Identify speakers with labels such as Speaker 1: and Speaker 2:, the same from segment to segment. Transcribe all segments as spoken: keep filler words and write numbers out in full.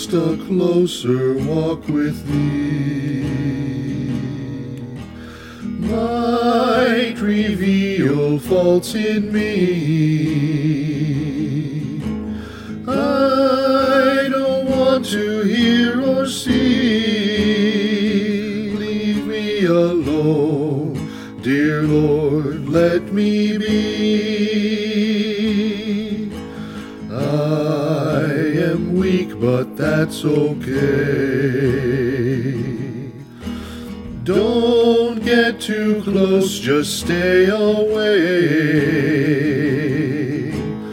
Speaker 1: just a closer walk with Thee might reveal faults in me. I don't want to hear or see. Leave me alone, dear Lord, let me be. I am weak, but that's okay. Don't get too close, just stay away.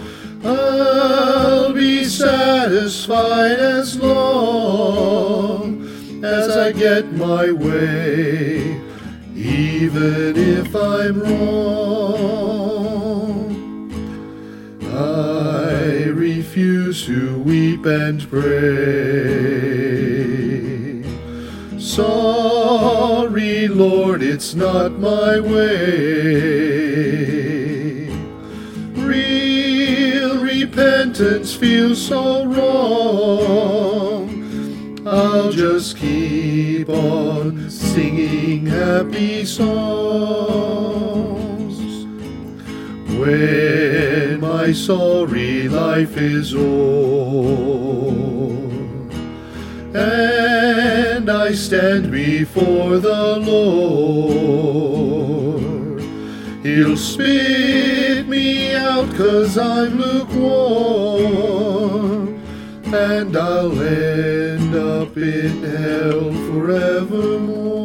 Speaker 1: I'll be satisfied as long as I get my way, even if I'm wrong. I refuse to weep and pray. Sorry, Lord, it's not my way. Real repentance feels so wrong. I'll just keep on singing happy songs. When my sorry life is o'er and I stand before the Lord, He'll spit me out 'cause I'm lukewarm, and I'll end up in hell forevermore.